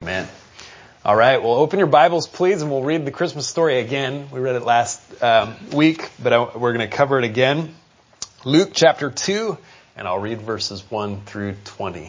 Amen. All right, well, open your Bibles, please, and we'll read the Christmas story again. We read it last week, but we're going to cover it again. Luke chapter 2, and I'll read verses 1 through 20.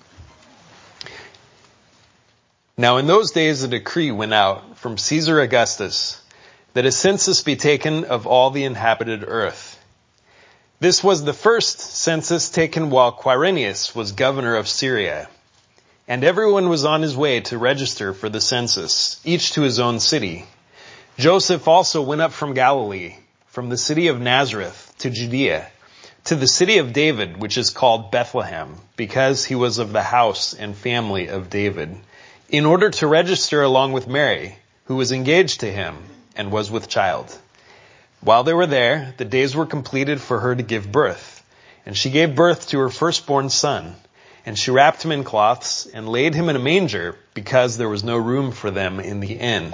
Now in those days a decree went out from Caesar Augustus that a census be taken of all the inhabited earth. This was the first census taken while Quirinius was governor of Syria. And everyone was on his way to register for the census, each to his own city. Joseph also went up from Galilee, from the city of Nazareth to Judea, to the city of David, which is called Bethlehem, because he was of the house and family of David, in order to register along with Mary, who was engaged to him and was with child. While they were there, the days were completed for her to give birth, and she gave birth to her firstborn son. And she wrapped him in cloths and laid him in a manger because there was no room for them in the inn.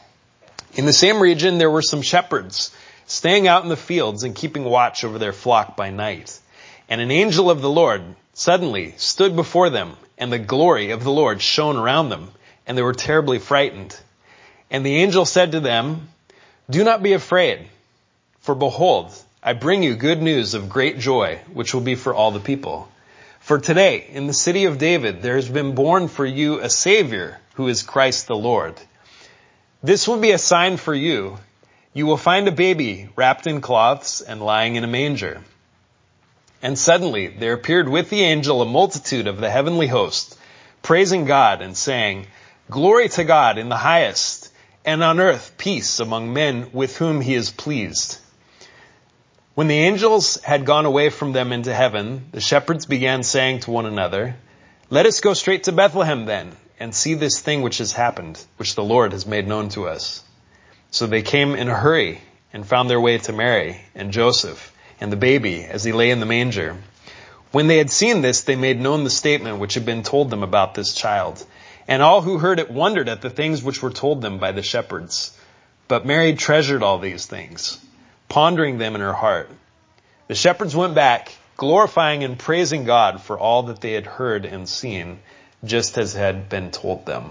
In the same region there were some shepherds staying out in the fields and keeping watch over their flock by night. And an angel of the Lord suddenly stood before them, and the glory of the Lord shone around them, and they were terribly frightened. And the angel said to them, "Do not be afraid, for behold, I bring you good news of great joy, which will be for all the people. For today, in the city of David, there has been born for you a Savior, who is Christ the Lord. This will be a sign for you. You will find a baby wrapped in cloths and lying in a manger." And suddenly there appeared with the angel a multitude of the heavenly host, praising God and saying, "Glory to God in the highest, and on earth peace among men with whom he is pleased." When the angels had gone away from them into heaven, the shepherds began saying to one another, "Let us go straight to Bethlehem then, and see this thing which has happened, which the Lord has made known to us." So they came in a hurry and found their way to Mary and Joseph and the baby as he lay in the manger. When they had seen this, they made known the statement which had been told them about this child. And all who heard it wondered at the things which were told them by the shepherds. But Mary treasured all these things, pondering them in her heart. The shepherds went back, glorifying and praising God for all that they had heard and seen, just as had been told them.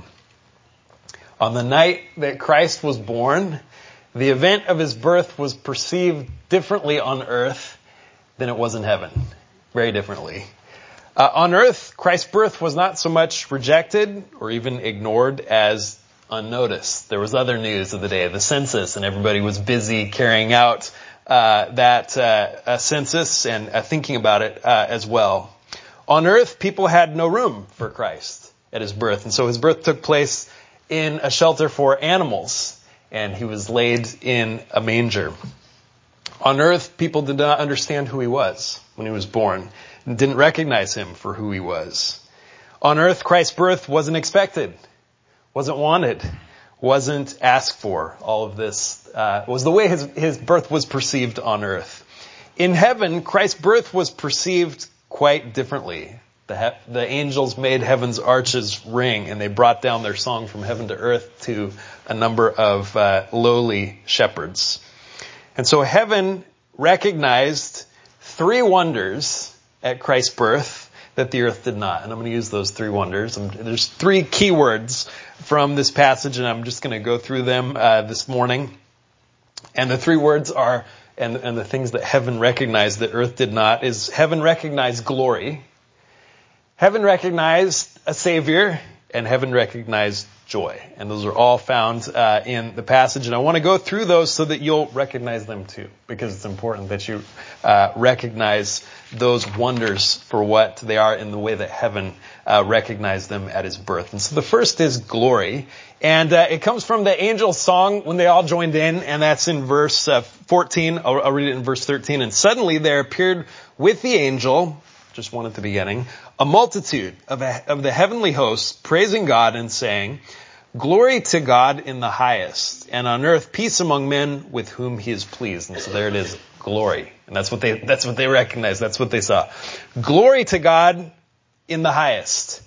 On the night that Christ was born, the event of his birth was perceived differently on earth than it was in heaven. Very differently. On earth, Christ's birth was not so much rejected or even ignored as unnoticed. There was other news of the day, the census, and everybody was busy carrying out that census and thinking about it as well. On earth, people had no room for Christ at his birth, and so his birth took place in a shelter for animals, and he was laid in a manger. On earth, people did not understand who he was when he was born, and didn't recognize him for who he was. On earth, Christ's birth wasn't expected, wasn't wanted, wasn't asked for. All of this was the way his birth was perceived on earth. In heaven, Christ's birth was perceived quite differently. The angels made heaven's arches ring, and they brought down their song from heaven to earth to a number of lowly shepherds. And so heaven recognized three wonders at Christ's birth that the earth did not. And I'm going to use those three wonders. There's three key words from this passage, and I'm just going to go through them this morning. And the three words are, and the things that heaven recognized that earth did not, is heaven recognized glory, heaven recognized a Savior, and heaven recognized joy. And those are all found in the passage. And I want to go through those so that you'll recognize them too, because it's important that you recognize those wonders for what they are in the way that heaven recognized them at his birth. And so the first is glory. And it comes from the angel's song when they all joined in, and that's in verse 14. I'll read it in verse 13. And suddenly there appeared with the angel, just one at the beginning, a multitude of the heavenly hosts praising God and saying, "Glory to God in the highest, and on earth peace among men with whom he is pleased." And so there it is, glory. And that's what they recognized. That's what they saw. Glory to God in the highest.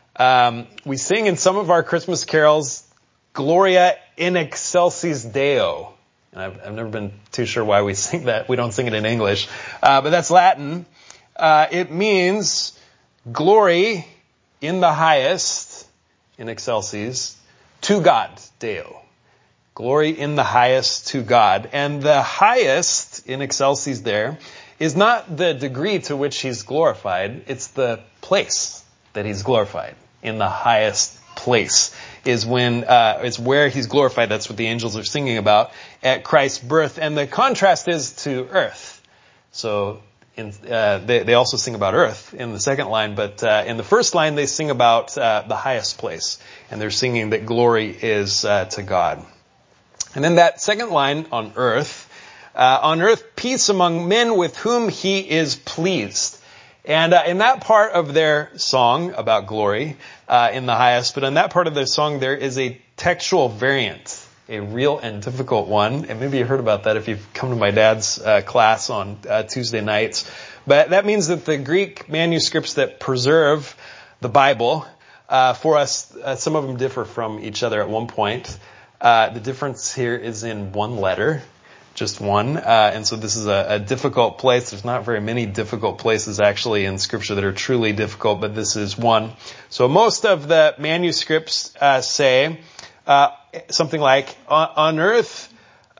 We sing in some of our Christmas carols, Gloria in excelsis Deo. And I've never been too sure why we sing that. We don't sing it in English. But that's Latin. It means glory in the highest in excelsis, to God, Deo. Glory in the highest to God. And the highest in excelsis there is not the degree to which he's glorified, it's the place that he's glorified. In the highest place is where he's glorified. That's what the angels are singing about at Christ's birth. And the contrast is to earth. So they also sing about earth in the second line, but in the first line they sing about the highest place. And they're singing that glory is to God. And then that second line on earth, peace among men with whom he is pleased. And in that part of their song about glory in the highest, but in that part of their song there is a textual variant, a real and difficult one. And maybe you heard about that if you've come to my dad's class on Tuesday nights. But that means that the Greek manuscripts that preserve the Bible, for us, some of them differ from each other at one point. The difference here is in one letter. Just one. And so this is a difficult place. There's not very many difficult places actually in Scripture that are truly difficult, but this is one. So most of the manuscripts say something like, on earth,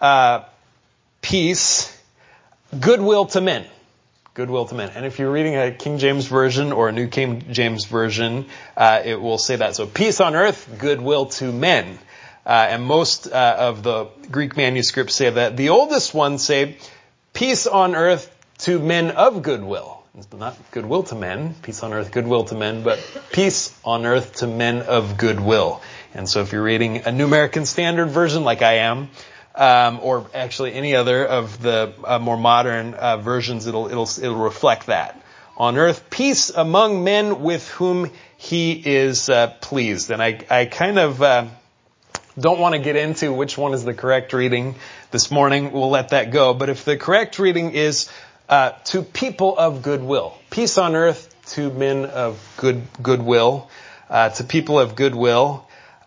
peace, goodwill to men. Goodwill to men. And if you're reading a King James Version or a New King James Version, it will say that. So peace on earth, goodwill to men. And most of the Greek manuscripts say that. The oldest ones say, peace on earth to men of goodwill. It's not goodwill to men, peace on earth, goodwill to men, but peace on earth to men of goodwill. And so if you're reading a New American Standard Version like I am, or actually any other of the more modern versions, it'll reflect that. On earth, peace among men with whom he is pleased. And I kind of don't want to get into which one is the correct reading this morning. We'll let that go. But if the correct reading is to people of goodwill, peace on earth to men of goodwill, to people of goodwill,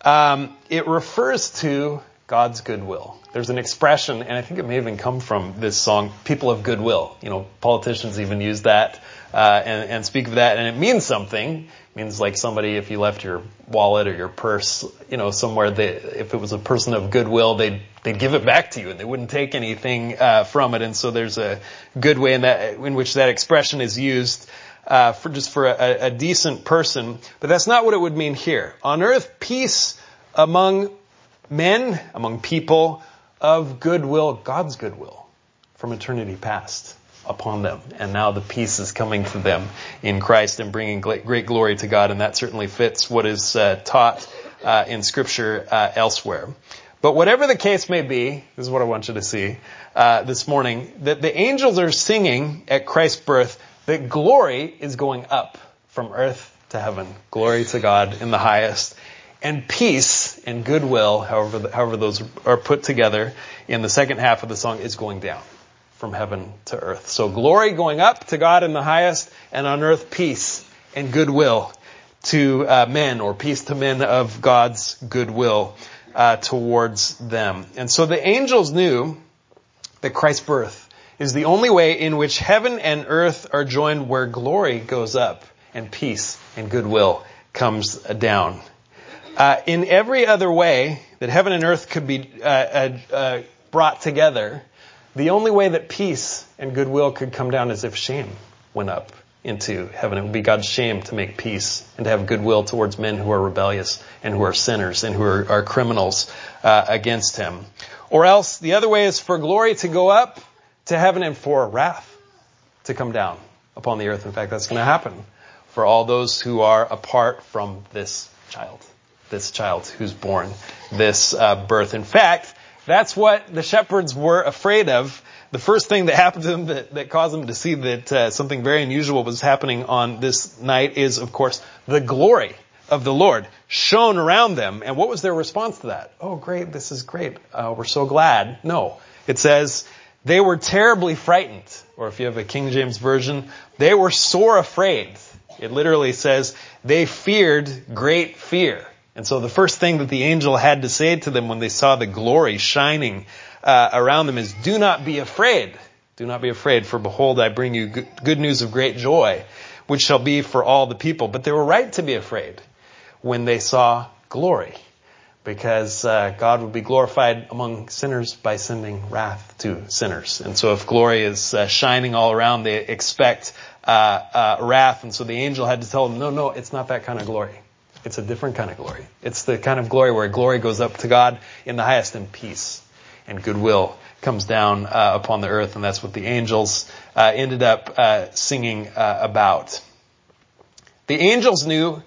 it refers to God's goodwill. There's an expression, and I think it may even come from this song, people of goodwill. You know, politicians even use that and speak of that, and it means something. It means like somebody, if you left your wallet or your purse, somewhere, if it was a person of goodwill, they'd give it back to you and they wouldn't take anything from it. And so there's a good way in which that expression is used for a decent person. But that's not what it would mean here. On earth, peace among men, among people of goodwill, God's goodwill from eternity past upon them. And now the peace is coming to them in Christ and bringing great glory to God. And that certainly fits what is taught in Scripture elsewhere. But whatever the case may be, this is what I want you to see this morning, that the angels are singing at Christ's birth that glory is going up from earth to heaven. Glory to God in the highest. And peace and goodwill, however those are put together in the second half of the song, is going down from heaven to earth. So glory going up to God in the highest, and on earth peace and goodwill to men, or peace to men of God's goodwill towards them. And so the angels knew that Christ's birth is the only way in which heaven and earth are joined, where glory goes up and peace and goodwill comes down. In every other way that heaven and earth could be brought together, the only way that peace and goodwill could come down is if shame went up into heaven. It would be God's shame to make peace and to have goodwill towards men who are rebellious and who are sinners and who are criminals against him. Or else the other way is for glory to go up to heaven and for wrath to come down upon the earth. In fact, that's going to happen for all those who are apart from this child who's born, this birth. In fact, that's what the shepherds were afraid of. The first thing that happened to them that caused them to see that something very unusual was happening on this night is, of course, the glory of the Lord shone around them. And what was their response to that? Oh, great, this is great. We're so glad. No, it says they were terribly frightened. Or if you have a King James Version, they were sore afraid. It literally says they feared great fear. And so the first thing that the angel had to say to them when they saw the glory shining around them is, do not be afraid. Do not be afraid, for behold, I bring you good news of great joy, which shall be for all the people. But they were right to be afraid when they saw glory, because God would be glorified among sinners by sending wrath to sinners. And so if glory is shining all around, they expect wrath. And so the angel had to tell them, no, it's not that kind of glory. It's a different kind of glory. It's the kind of glory where glory goes up to God in the highest, and peace and goodwill comes down upon the earth. And that's what the angels ended up singing about. The angels knew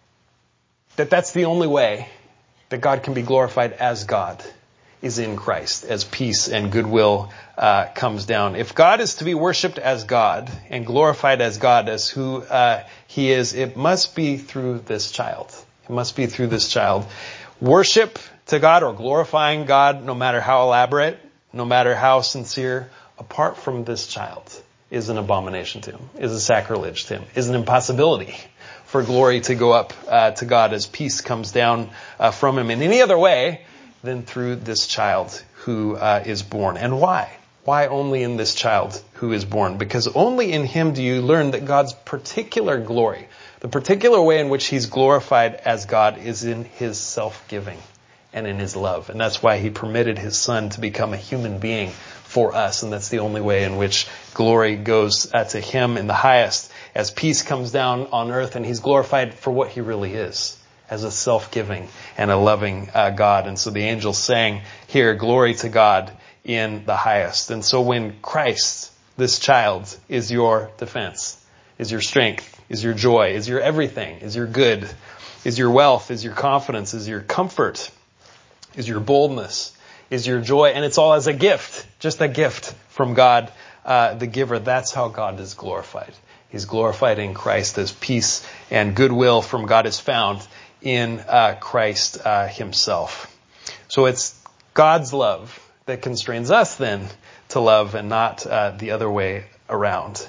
that that's the only way that God can be glorified as God, is in Christ, as peace and goodwill comes down. If God is to be worshipped as God and glorified as God, as who He is, it must be through this child. It must be through this child. Worship to God, or glorifying God, no matter how elaborate, no matter how sincere, apart from this child, is an abomination to Him, is a sacrilege to Him, is an impossibility for glory to go up to God as peace comes down from Him in any other way than through this child who is born. And why? Why only in this child who is born? Because only in Him do you learn that God's particular glory, the particular way in which He's glorified as God, is in His self-giving and in His love. And that's why He permitted His Son to become a human being for us. And that's the only way in which glory goes to Him in the highest, as peace comes down on earth and He's glorified for what He really is, as a self-giving and a loving God. And so the angels sang here, glory to God in the highest. And so when Christ, this child, is your defense, is your strength, is your joy, is your everything, is your good, is your wealth, is your confidence, is your comfort, is your boldness, is your joy, and it's all as a gift, just a gift from God, the giver. That's how God is glorified. He's glorified in Christ, as peace and goodwill from God is found in Christ Himself. So it's God's love that constrains us then to love, and not the other way around.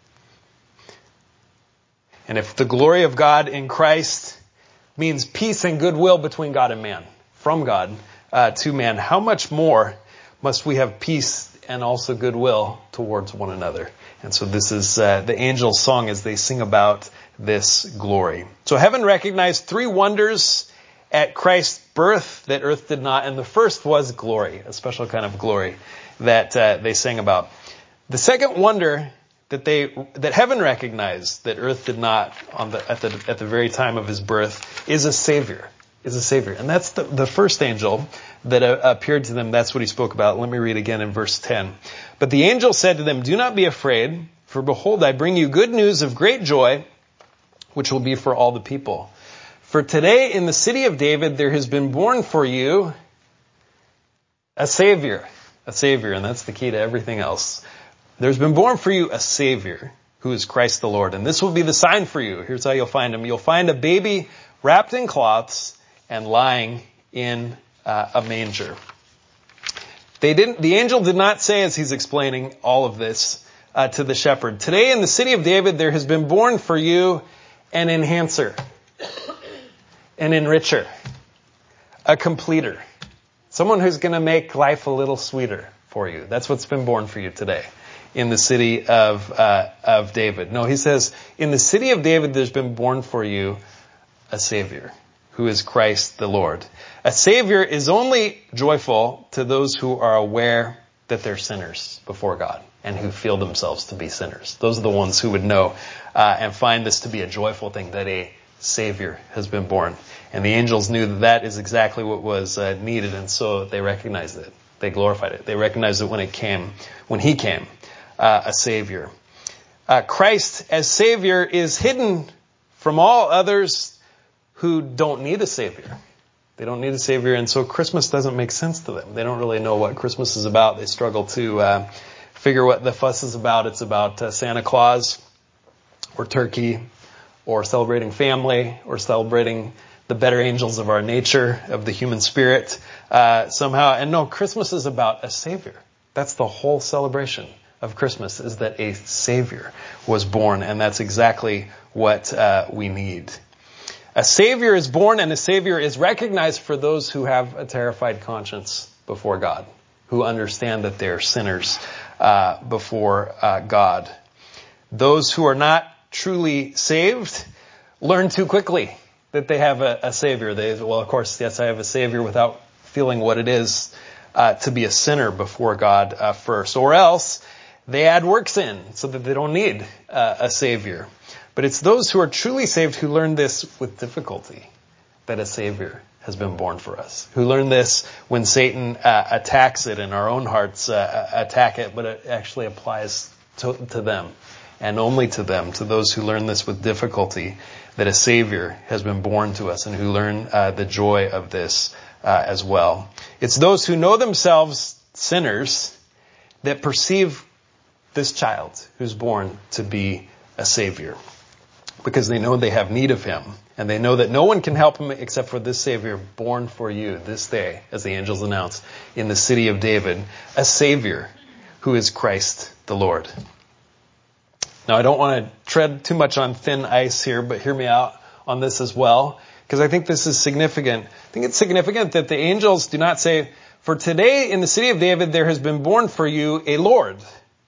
And if the glory of God in Christ means peace and goodwill between God and man, from God to man, how much more must we have peace and also goodwill towards one another? And so this is the angels' song as they sing about this glory. So heaven recognized three wonders at Christ's birth that earth did not. And the first was glory, a special kind of glory that they sang about. The second wonder that heaven recognized that earth did not at the very time of His birth is a Savior. And that's the first angel that appeared to them. That's what he spoke about. Let me read again in verse 10. But the angel said to them, do not be afraid, for behold, I bring you good news of great joy, which will be for all the people. For today in the city of David there has been born for you a Savior. And that's the key to everything else. There's been born for you a Savior, who is Christ the Lord. And this will be the sign for you. Here's how you'll find Him. You'll find a baby wrapped in cloths and lying in a manger. The angel did not say, as he's explaining all of this to the shepherd, today in the city of David there has been born for you an enhancer, an enricher, a completer, someone who's going to make life a little sweeter for you. That's what's been born for you today in the city of David. No, he says, in the city of David there's been born for you a Savior, who is Christ the Lord. A Savior is only joyful to those who are aware that they're sinners before God and who feel themselves to be sinners. Those are the ones who would know and find this to be a joyful thing, that a Savior has been born. And the angels knew that that is exactly what was needed, and so they recognized it. They glorified it. They recognized it when He came, a Savior. Christ as Savior is hidden from all others who don't need a Savior. They don't need a Savior, and so Christmas doesn't make sense to them. They don't really know what Christmas is about. They struggle to figure what the fuss is about. It's about Santa Claus, or turkey, or celebrating family, or celebrating the better angels of our nature, of the human spirit, somehow. And no, Christmas is about a Savior. That's the whole celebration of Christmas, is that a Savior was born, and that's exactly what we need. A Savior is born, and a Savior is recognized for those who have a terrified conscience before God, who understand that they're sinners before God. Those who are not truly saved learn too quickly that they have a Savior. Well, of course, yes, I have a Savior, without feeling what it is to be a sinner before God first. Or else they add works in so that they don't need a Savior. But it's those who are truly saved who learn this with difficulty, that a Savior has been born for us. Who learn this when Satan attacks it and our own hearts attack it, but it actually applies to them and only to them, to those who learn this with difficulty, that a Savior has been born to us, and who learn the joy of this as well. It's those who know themselves sinners that perceive this child who's born to be a Savior, because they know they have need of him, and they know that no one can help him except for this Savior born for you this day, as the angels announce, in the city of David, a Savior who is Christ the Lord. Now, I don't want to tread too much on thin ice here, but hear me out on this as well, because I think this is significant. I think it's significant that the angels do not say, "For today in the city of David there has been born for you a Lord,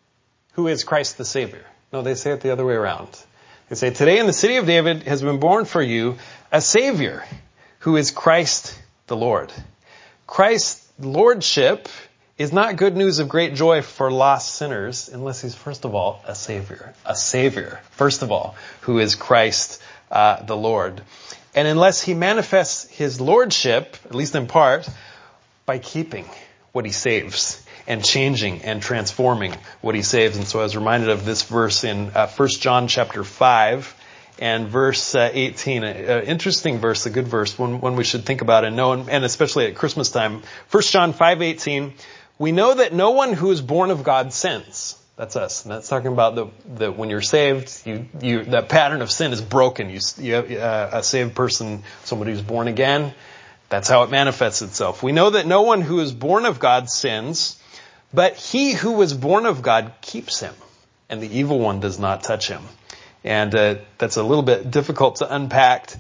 who is Christ the Savior." No, they say it the other way around. They say, "Today in the city of David has been born for you a Savior, who is Christ the Lord." Christ's lordship is not good news of great joy for lost sinners unless he's, first of all, a Savior. A Savior, first of all, who is Christ the Lord. And unless he manifests his lordship, at least in part, by keeping what he saves and changing and transforming what he saves. And so I was reminded of this verse in 1 John chapter 5 and verse 18. An interesting verse, a good verse, one we should think about and know, and especially at Christmas time. 1 John 5:18, "We know that no one who is born of God sins." That's us. And that's talking about the when you're saved, that pattern of sin is broken. You have a saved person, somebody who's born again. That's how it manifests itself. "We know that no one who is born of God sins, but he who was born of God keeps him, and the evil one does not touch him." And that's a little bit difficult to unpack,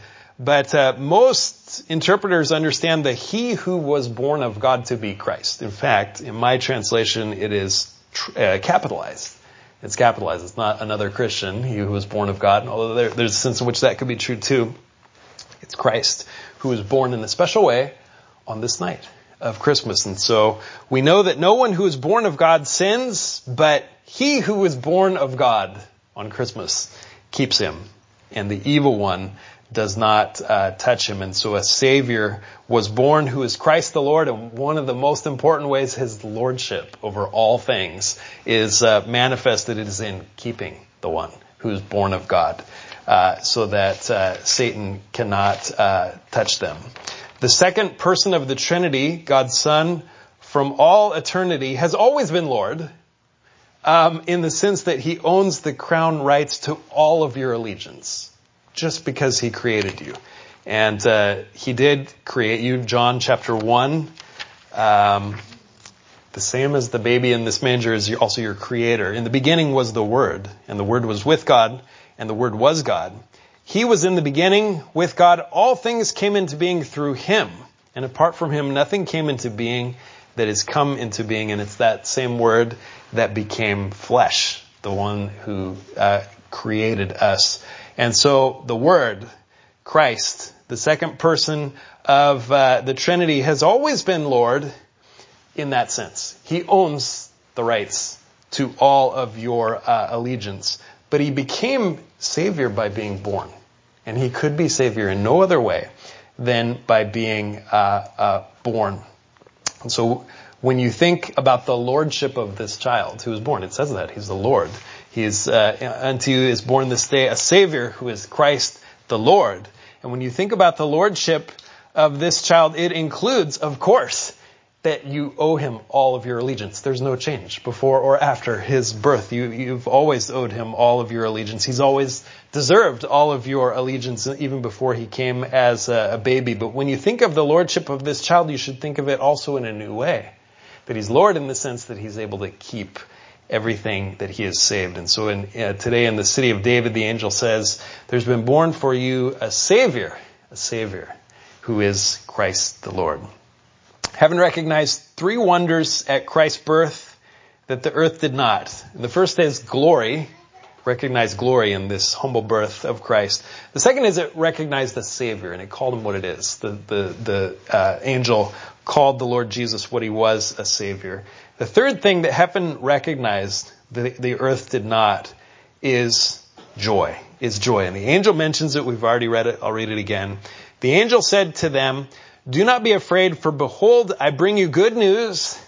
but most interpreters understand the "he who was born of God" to be Christ. In fact, in my translation, it is capitalized. It's capitalized. It's not another Christian, he who was born of God, although there's a sense in which that could be true too. It's Christ who was born in a special way on this night of Christmas. And so we know that no one who is born of God sins, but he who was born of God on Christmas keeps him, and the evil one does not touch him. And so a Savior was born who is Christ the Lord, and one of the most important ways his lordship over all things is manifested is in keeping the one who is born of God, so that Satan cannot touch them. The second person of the Trinity, God's Son, from all eternity, has always been Lord, in the sense that he owns the crown rights to all of your allegiance, just because he created you. And he did create you. John chapter 1, the same as the baby in this manger is also your creator. In the beginning was the Word, and the Word was with God, and the Word was God. He was in the beginning with God. All things came into being through him, and apart from him, nothing came into being that has come into being. And it's that same Word that became flesh, the one who created us. And so the Word, Christ, the second person of the Trinity, has always been Lord in that sense. He owns the rights to all of your allegiance. But he became Savior by being born. And he could be Savior in no other way than by being born. And so when you think about the lordship of this child who was born, it says that he's the Lord. Unto you is born this day a Savior who is Christ the Lord. And when you think about the lordship of this child, it includes, of course, that you owe him all of your allegiance. There's no change before or after his birth. You've always owed him all of your allegiance. He's always deserved all of your allegiance, even before he came as a baby. But when you think of the lordship of this child, you should think of it also in a new way. That he's Lord in the sense that he's able to keep everything that he has saved. And so today in the city of David, the angel says, "There's been born for you a Savior who is Christ the Lord." Heaven recognized three wonders at Christ's birth that the earth did not. The first is glory, recognized glory in this humble birth of Christ. The second is it recognized the Savior, and it called him what it is. The angel called the Lord Jesus what he was, a Savior. The third thing that heaven recognized, the earth did not, is joy. And the angel mentions it. We've already read it. I'll read it again. The angel said to them, "Do not be afraid, for behold, I bring you good news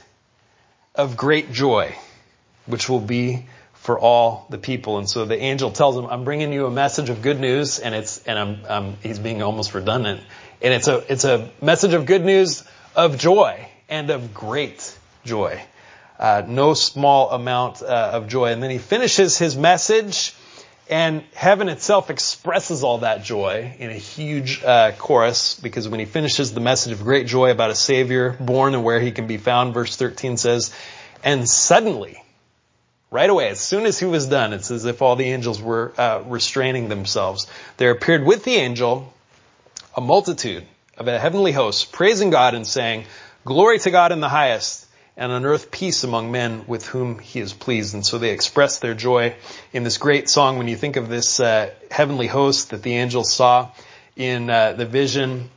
of great joy, which will be for all the people." And so the angel tells him, "I'm bringing you a message of good news," and he's being almost redundant. And it's a message of good news of joy and of great joy. No small amount of joy. And then he finishes his message, and heaven itself expresses all that joy in a huge chorus, because when he finishes the message of great joy about a Savior born and where he can be found, verse 13 says, "And suddenly," right away, as soon as he was done, it's as if all the angels were restraining themselves, "there appeared with the angel a multitude of a heavenly host, praising God and saying, 'Glory to God in the highest, and on earth peace among men with whom he is pleased.'" And so they express their joy in this great song. When you think of this heavenly host that the angels saw in the vision,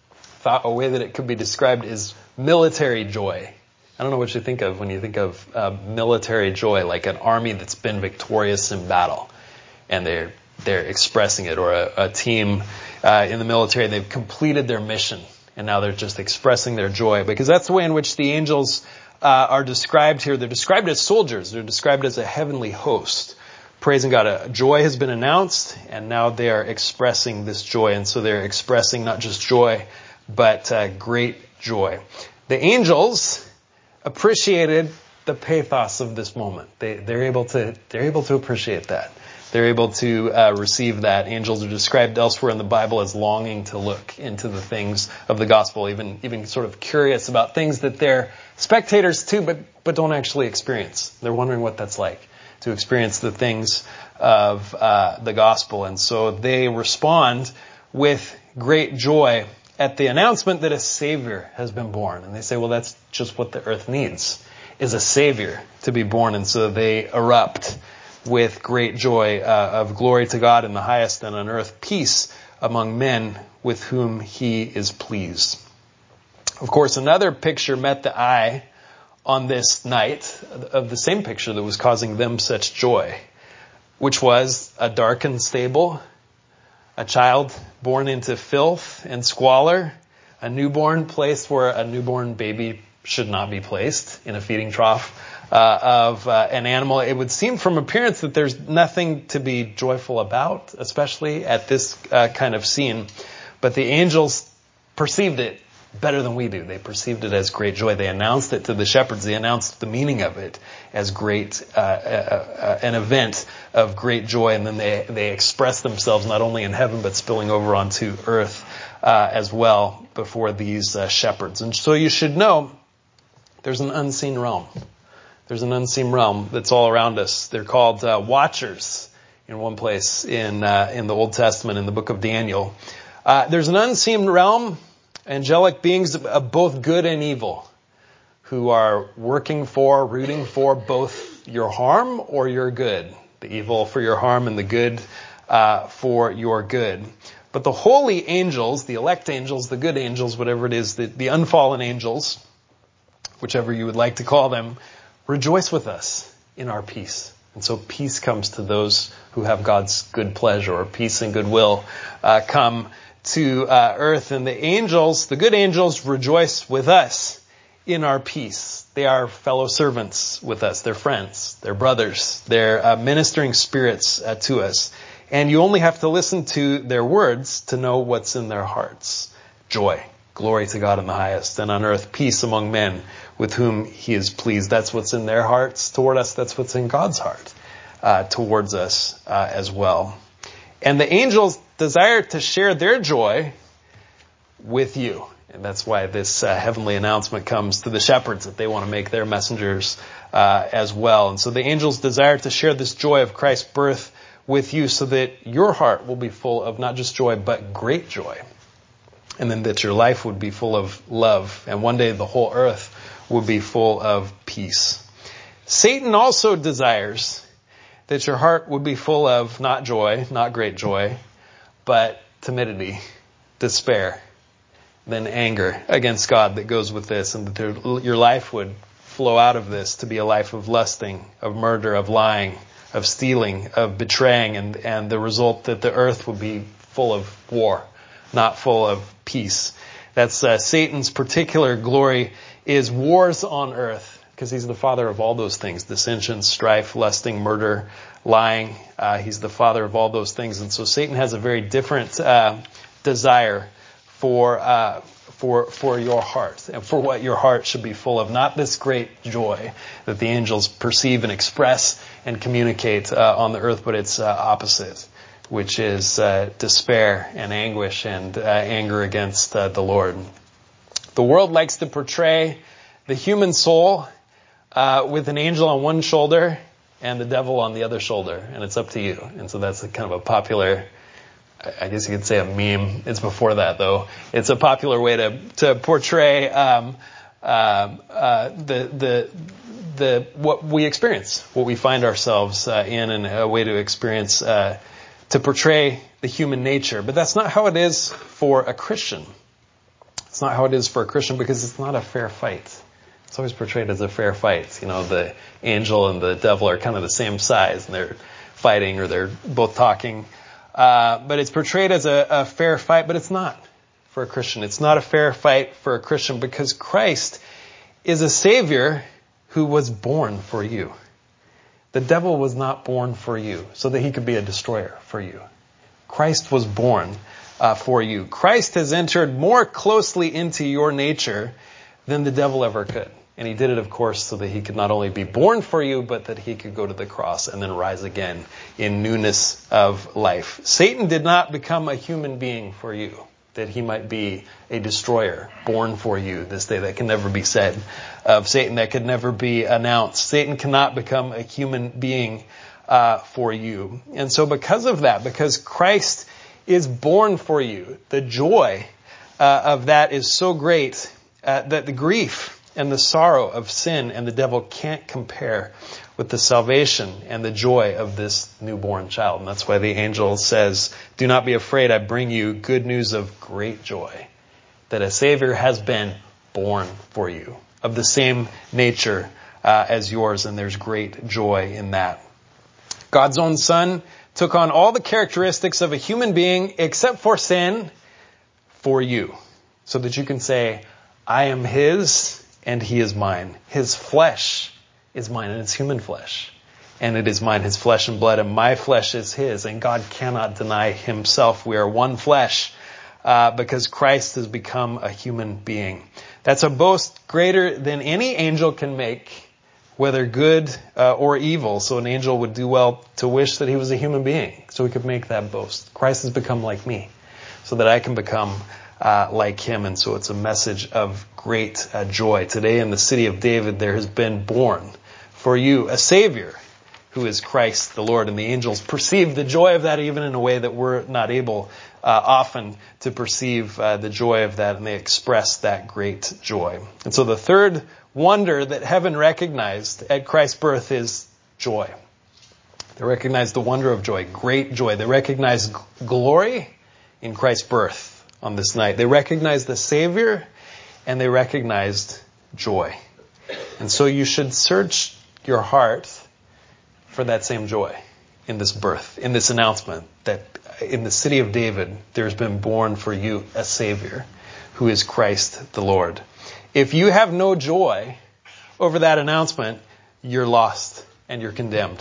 a way that it could be described is military joy. I don't know what you think of when you think of military joy, like an army that's been victorious in battle, and they're expressing it, or a team in the military, they've completed their mission, and now they're just expressing their joy, because that's the way in which the angels are described here. They're described as soldiers. They're described as a heavenly host, praising God. Joy has been announced, and now they are expressing this joy. And so they're expressing not just joy, but great joy. The angels appreciated the pathos of this moment. They're able to appreciate that. They're able to receive that. Angels are described elsewhere in the Bible as longing to look into the things of the gospel, even sort of curious about things that they're spectators to, but don't actually experience. They're wondering what that's like, to experience the things of the gospel. And so they respond with great joy at the announcement that a Savior has been born. And they say, well, that's just what the earth needs, is a Savior to be born. And so they erupt with great joy of glory to God in the highest, and on earth peace among men with whom he is pleased. Of course, another picture met the eye on this night of the same picture that was causing them such joy, which was a darkened stable, a child born into filth and squalor, a newborn placed where a newborn baby should not be placed, in a feeding trough of an animal. It would seem from appearance that there's nothing to be joyful about, especially at this kind of scene. But the angels perceived it better than we do. They perceived it as great joy. They announced it to the shepherds. They announced the meaning of it as great, an event of great joy. And then they expressed themselves not only in heaven, but spilling over onto earth as well before these shepherds. And so you should know there's an unseen realm. There's an unseen realm that's all around us. They're called watchers in one place in the Old Testament, in the book of Daniel. There's an unseen realm, angelic beings of both good and evil, who are rooting for both your harm or your good. The evil for your harm and the good for your good. But the holy angels, the elect angels, the good angels, whatever it is, the unfallen angels, whichever you would like to call them, rejoice with us in our peace. And so peace comes to those who have God's good pleasure, or peace and goodwill come to earth. And the angels, the good angels, rejoice with us in our peace. They are fellow servants with us. They're friends. They're brothers. They're ministering spirits to us. And you only have to listen to their words to know what's in their hearts. Joy. Glory to God in the highest, and on earth peace among men with whom he is pleased. That's what's in their hearts toward us. That's what's in God's heart towards us as well. And the angels desire to share their joy with you. And that's why this heavenly announcement comes to the shepherds, that they want to make their messengers as well. And so the angels desire to share this joy of Christ's birth with you, so that your heart will be full of not just joy, but great joy. And then that your life would be full of love. And one day the whole earth would be full of peace. Satan also desires that your heart would be full of not joy, not great joy, but timidity, despair, then anger against God that goes with this, and that your life would flow out of this to be a life of lusting, of murder, of lying, of stealing, of betraying, and the result that the earth would be full of war, not full of peace. That's Satan's particular glory is wars on earth, because he's the father of all those things: dissension, strife, lusting, murder, lying. He's the father of all those things. And so Satan has a very different desire for your heart and for what your heart should be full of. Not this great joy that the angels perceive and express and communicate on the earth, but its opposite, which is despair and anguish and anger against the Lord. The world likes to portray the human soul with an angel on one shoulder and the devil on the other shoulder, and it's up to you. And so that's kind of a popular, I guess you could say, a meme. It's before that, though. It's a popular way to portray what we experience, what we find ourselves in, and a way to experience, to portray the human nature. But that's not how it is for a Christian. It's not how it is for a Christian, because it's not a fair fight. It's always portrayed as a fair fight. You know, the angel and the devil are kind of the same size, and they're fighting, or they're both talking. But it's portrayed as a fair fight, but it's not for a Christian. It's not a fair fight for a Christian, because Christ is a Savior who was born for you. The devil was not born for you so that he could be a destroyer for you. Christ was born for you. Christ has entered more closely into your nature than the devil ever could. And he did it, of course, so that he could not only be born for you, but that he could go to the cross and then rise again in newness of life. Satan did not become a human being for you, that he might be a destroyer born for you this day. That can never be said of Satan. That could never be announced. Satan cannot become a human being for you. And so because of that, because Christ is born for you, the joy of that is so great that the grief and the sorrow of sin and the devil can't compare with the salvation and the joy of this newborn child. And that's why the angel says, "Do not be afraid, I bring you good news of great joy, that a Savior has been born for you, of the same nature as yours," and there's great joy in that. God's own Son took on all the characteristics of a human being except for sin for you, so that you can say, "I am His and He is mine." His flesh is mine, and it's human flesh. And it is mine, His flesh and blood, and my flesh is His. And God cannot deny Himself. We are one flesh because Christ has become a human being. That's a boast greater than any angel can make, whether good or evil. So an angel would do well to wish that he was a human being, so he could make that boast. Christ has become like me, so that I can become like Him. And so it's a message of great joy. Today in the city of David, there has been born for you a Savior who is Christ the Lord. And the angels perceive the joy of that even in a way that we're not able often to perceive the joy of that, and they express that great joy. And so the third wonder that heaven recognized at Christ's birth is joy. They recognized the wonder of joy, great joy. They recognized glory in Christ's birth on this night. They recognized the Savior, and they recognized joy. And so you should search your heart for that same joy in this birth, in this announcement that in the city of David, there's been born for you a Savior who is Christ the Lord. If you have no joy over that announcement, you're lost and you're condemned.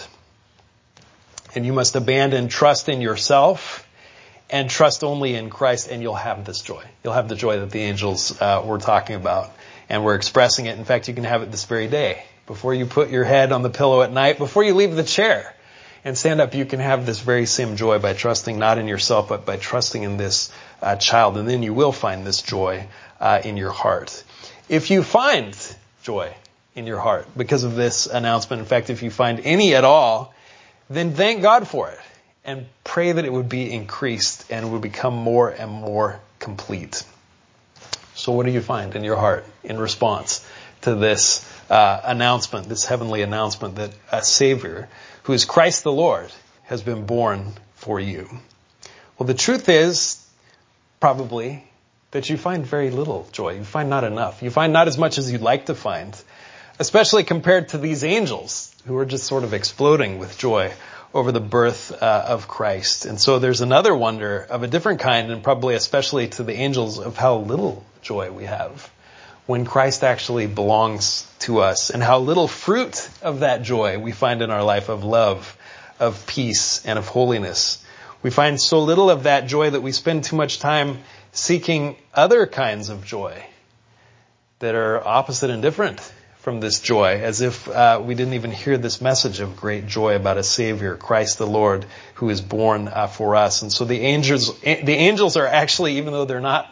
And you must abandon trust in yourself and trust only in Christ, and you'll have this joy. You'll have the joy that the angels were talking about, and we're expressing it. In fact, you can have it this very day. Before you put your head on the pillow at night, before you leave the chair and stand up, you can have this very same joy by trusting not in yourself, but by trusting in this child. And then you will find this joy in your heart. If you find joy in your heart because of this announcement, in fact, if you find any at all, then thank God for it. And pray that it would be increased and would become more and more complete. So what do you find in your heart in response to this announcement, this heavenly announcement that a Savior who is Christ the Lord, has been born for you. Well, the truth is probably that you find very little joy. You find not enough. You find not as much as you'd like to find, especially compared to these angels who are just sort of exploding with joy over the birth of Christ. And so there's another wonder of a different kind, and probably especially to the angels, of how little joy we have when Christ actually belongs to us, and how little fruit of that joy we find in our life of love, of peace, and of holiness. We find so little of that joy that we spend too much time seeking other kinds of joy that are opposite and different from this joy, as if we didn't even hear this message of great joy about a Savior, Christ the Lord, who is born for us. And so the angels are actually, even though they're not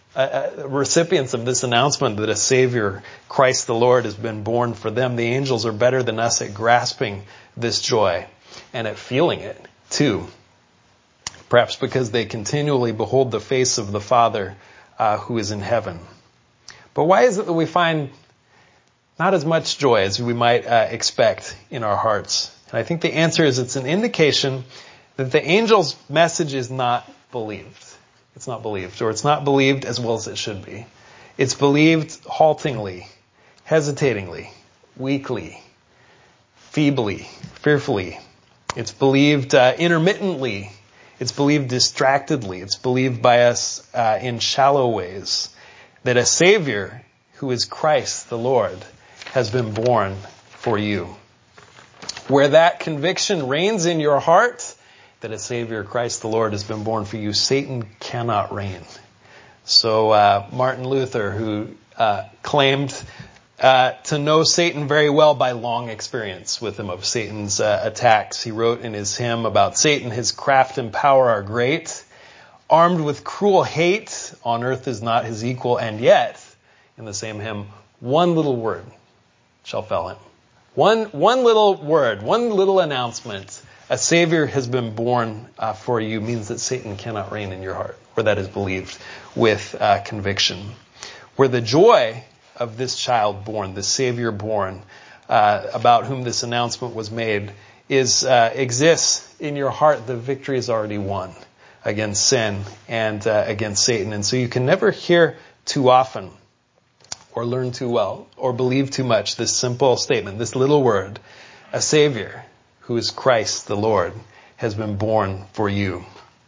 recipients of this announcement that a Savior, Christ the Lord, has been born for them, the angels are better than us at grasping this joy and at feeling it too. Perhaps because they continually behold the face of the Father who is in heaven. But why is it that we find not as much joy as we might expect in our hearts? And I think the answer is it's an indication that the angel's message is not believed. It's not believed, or it's not believed as well as it should be. It's believed haltingly, hesitatingly, weakly, feebly, fearfully. It's believed intermittently. It's believed distractedly. It's believed by us in shallow ways that a Savior, who is Christ the Lord, has been born for you. Where that conviction reigns in your heart, that a Savior, Christ the Lord, has been born for you, Satan cannot reign. So Martin Luther, who claimed to know Satan very well by long experience with him of Satan's attacks, he wrote in his hymn about Satan, his craft and power are great. Armed with cruel hate, on earth is not his equal, and yet, in the same hymn, one little word shall fell him. One little word, one little announcement, a Savior has been born for you, means that Satan cannot reign in your heart, where that is believed with conviction. Where the joy of this child born, the Savior born, about whom this announcement was made, exists in your heart, the victory is already won against sin and against Satan. And so you can never hear too often, or learn too well, or believe too much this simple statement, this little word, a Savior, who is Christ the Lord, has been born for you.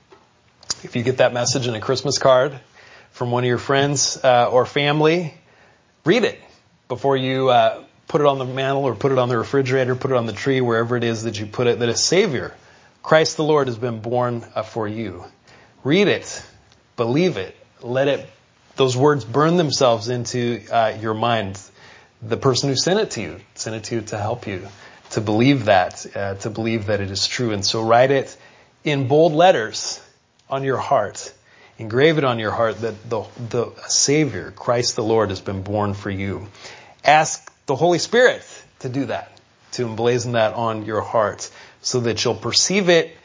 If you get that message in a Christmas card from one of your friends or family, read it before you put it on the mantle or put it on the refrigerator, put it on the tree, wherever it is that you put it, that a Savior, Christ the Lord, has been born for you. Read it, believe it, let those words burn themselves into your mind. The person who sent it to you to help you to believe that it is true. And so write it in bold letters on your heart. Engrave it on your heart that the Savior, Christ the Lord, has been born for you. Ask the Holy Spirit to do that, to emblazon that on your heart, so that you'll perceive it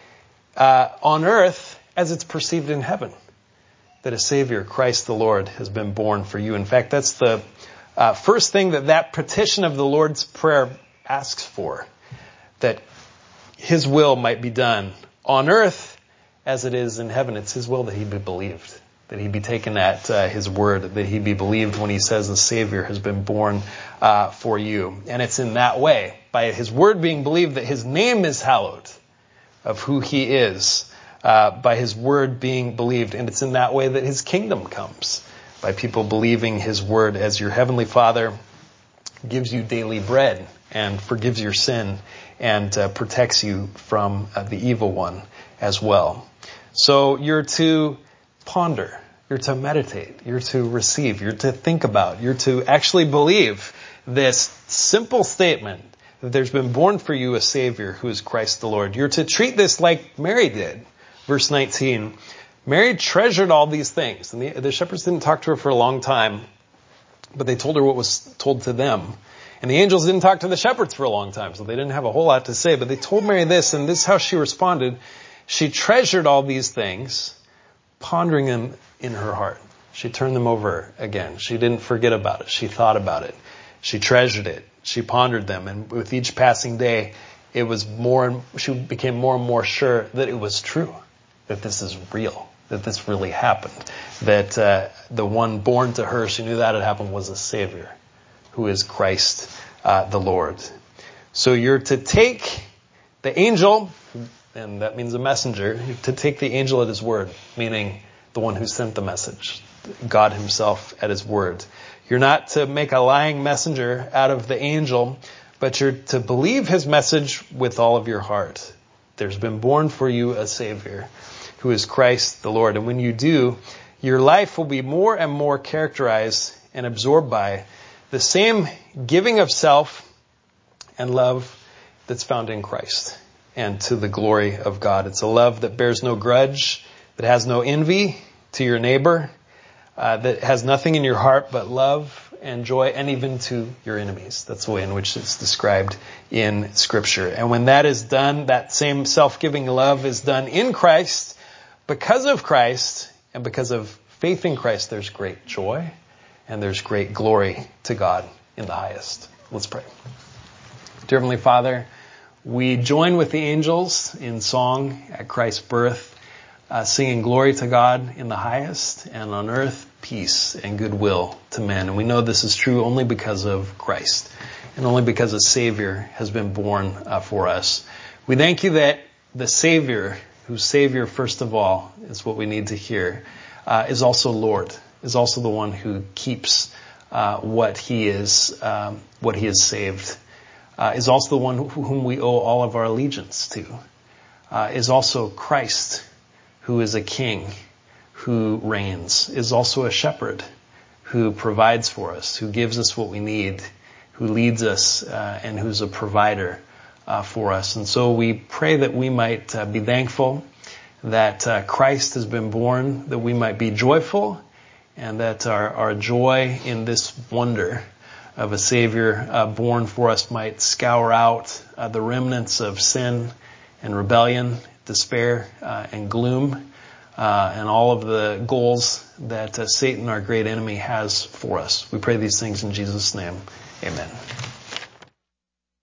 on earth as it's perceived in heaven. That a Savior, Christ the Lord, has been born for you. In fact, that's the first thing that petition of the Lord's Prayer asks for, that His will might be done on earth as it is in heaven. It's His will that He be believed, that He be taken at His word, that He be believed when He says the Savior has been born for you. And it's in that way, by His word being believed, that His name is hallowed, of who He is, by His word being believed. And it's in that way that His kingdom comes, by people believing His word, as your Heavenly Father gives you daily bread and forgives your sin and protects you from the evil one as well. So you're to ponder, you're to meditate, you're to receive, you're to think about, you're to actually believe this simple statement that there's been born for you a Savior who is Christ the Lord. You're to treat this like Mary did. Verse 19, Mary treasured all these things. And the shepherds didn't talk to her for a long time, but they told her what was told to them. And the angels didn't talk to the shepherds for a long time, so they didn't have a whole lot to say. But they told Mary this, and this is how she responded. She treasured all these things, pondering them in her heart. She turned them over again. She didn't forget about it. She thought about it. She treasured it. She pondered them. And with each passing day, she became more and more sure that it was true, that this is real, that this really happened, that the one born to her, she knew that had happened, was a Savior, who is Christ the Lord. So you're to take the angel, and that means a messenger, to take the angel at his word, meaning the one who sent the message, God himself at his word. You're not to make a lying messenger out of the angel, but you're to believe his message with all of your heart. There's been born for you a Savior, who is Christ the Lord. And when you do, your life will be more and more characterized and absorbed by the same giving of self and love that's found in Christ, and to the glory of God. It's a love that bears no grudge, that has no envy to your neighbor, that has nothing in your heart but love and joy, and even to your enemies. That's the way in which it's described in Scripture. And when that is done, that same self-giving love is done in Christ, because of Christ, and because of faith in Christ, there's great joy and there's great glory to God in the highest. Let's pray. Dear Heavenly Father, we join with the angels in song at Christ's birth, singing glory to God in the highest, and on earth peace and goodwill to men. And we know this is true only because of Christ, and only because a Savior has been born for us. We thank you that the Savior, whose Savior first of all is what we need to hear, is also Lord, is also the one who keeps what he is saved, is also the one whom we owe all of our allegiance to, is also Christ, who is a king, who reigns, is also a shepherd, who provides for us, who gives us what we need, who leads us, and who's a provider for us. And so we pray that we might be thankful that Christ has been born, that we might be joyful, and that our joy in this wonder of a Savior born for us might scour out the remnants of sin and rebellion, despair and gloom, and all of the goals that Satan, our great enemy, has for us. We pray these things in Jesus' name. Amen.